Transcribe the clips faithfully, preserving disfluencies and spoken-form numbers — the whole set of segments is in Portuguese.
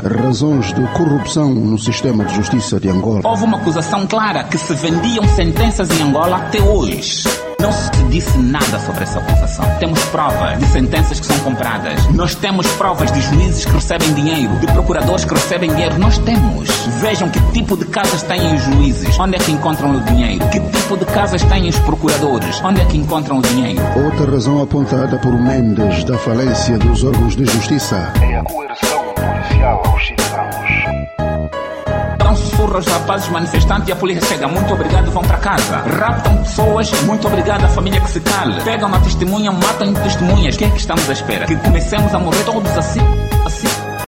razões de corrupção no sistema de justiça de Angola. Houve uma acusação clara que se vendiam sentenças em Angola até hoje. Não se disse nada sobre essa acusação. Temos provas de sentenças que são compradas. Nós temos provas de juízes que recebem dinheiro, de procuradores que recebem dinheiro. Nós temos. Vejam que tipo de casas têm os juízes. Onde é que encontram o dinheiro? Que tipo de casas têm os procuradores? Onde é que encontram o dinheiro? Outra razão apontada por Mendes da falência dos órgãos de justiça é a coerção policial aos cidadãos. Dão sussurro aos rapazes manifestantes e a polícia chega. Muito obrigado, vão para casa. Raptam pessoas, muito obrigado, a família que se cale. Pegam uma testemunha, matam testemunhas. O que é que estamos à espera? Que comecemos a morrer todos assim? Assim?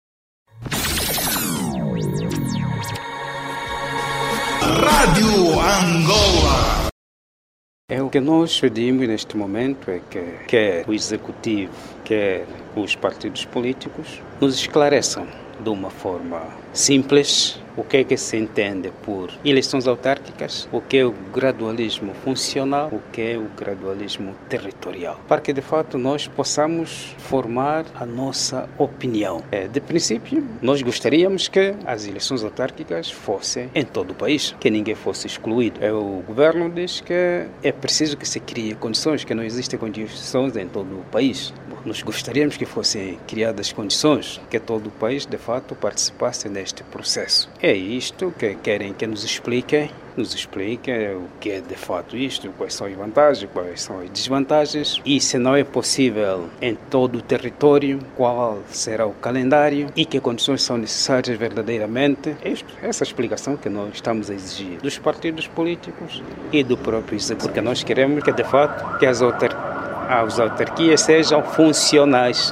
Rádio Angola. É o que nós pedimos neste momento é que quer o Executivo, quer os partidos políticos nos esclareçam de uma forma simples o que é que se entende por eleições autárquicas, o que é o gradualismo funcional, o que é o gradualismo territorial, para que de fato nós possamos formar a nossa opinião. De princípio, nós gostaríamos que as eleições autárquicas fossem em todo o país, que ninguém fosse excluído. O governo diz que é preciso que se crie condições, que não existem condições em todo o país. Nós gostaríamos que fossem criadas condições, que todo o país de fato participasse neste processo. É isto que querem que nos expliquem, nos expliquem o que é de fato isto, quais são as vantagens, quais são as desvantagens, e se não é possível em todo o território, qual será o calendário e que condições são necessárias verdadeiramente. Essa explicação que nós estamos a exigir dos partidos políticos e do próprio executivo, porque nós queremos que de fato que as autarquias as autarquias sejam funcionais.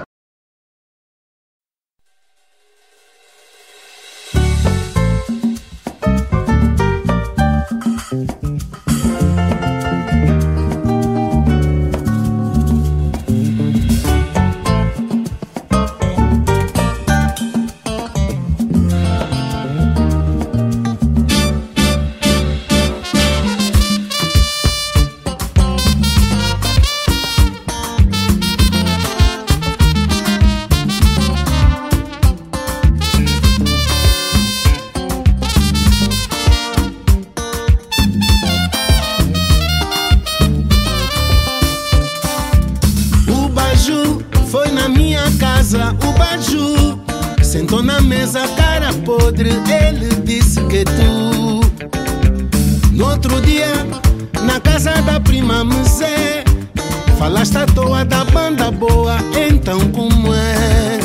O Baju sentou na mesa, cara podre. Ele disse que tu, no outro dia, na casa da prima Musé, falaste à toa da banda boa. Então como é?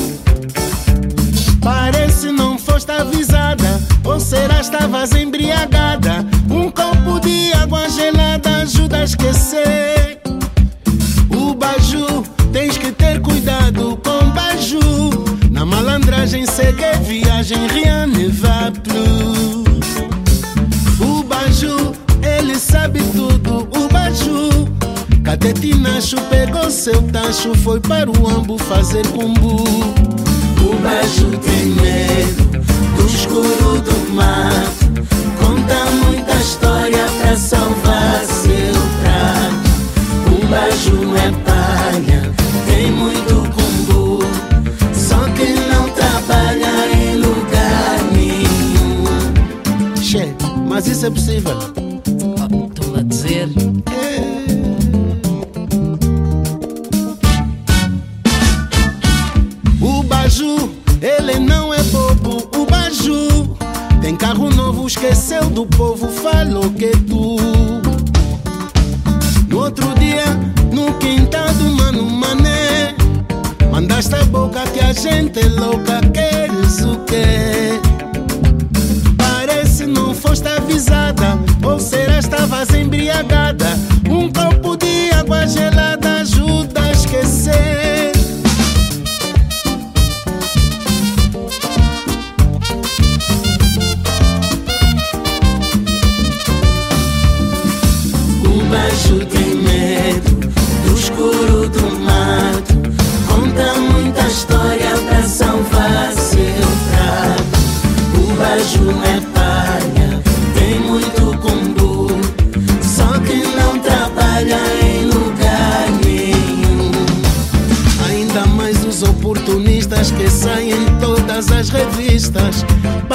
Parece não foste avisada, ou será estavas embriagada? Um copo de água gelada ajuda a esquecer. O Baju, tens que ter cuidado com Baju. Na malandragem segue viagem, rien ne va plus. O Baju, ele sabe tudo. O Baju, Catetinacho pegou seu tacho, foi para o Ambo fazer cumbu. O Baju tem medo do escuro do mato, conta muita história pra salvar seu prato. O Baju é palha, tem muito cumbu, só que não trabalha em lugar nenhum. Che, mas isso é possível? Estou a dizer. É. O Baju, ele não é bobo. O Baju tem carro novo, esqueceu do povo, falou que tu. No outro dia, no quintal do Mano Mané, mandaste a boca que a gente é louca. Queres o quê? Parece não foste avisada, ou será estavas embriagada? Um copo de água gelada ajuda a esquecer. O Baju tem medo do escuro do mato, conta muita história pra salvar seu prato. O Baju é palha, tem muito cumbu, só que não trabalha em lugar nenhum. Ainda mais os oportunistas que saem toda todas as revistas.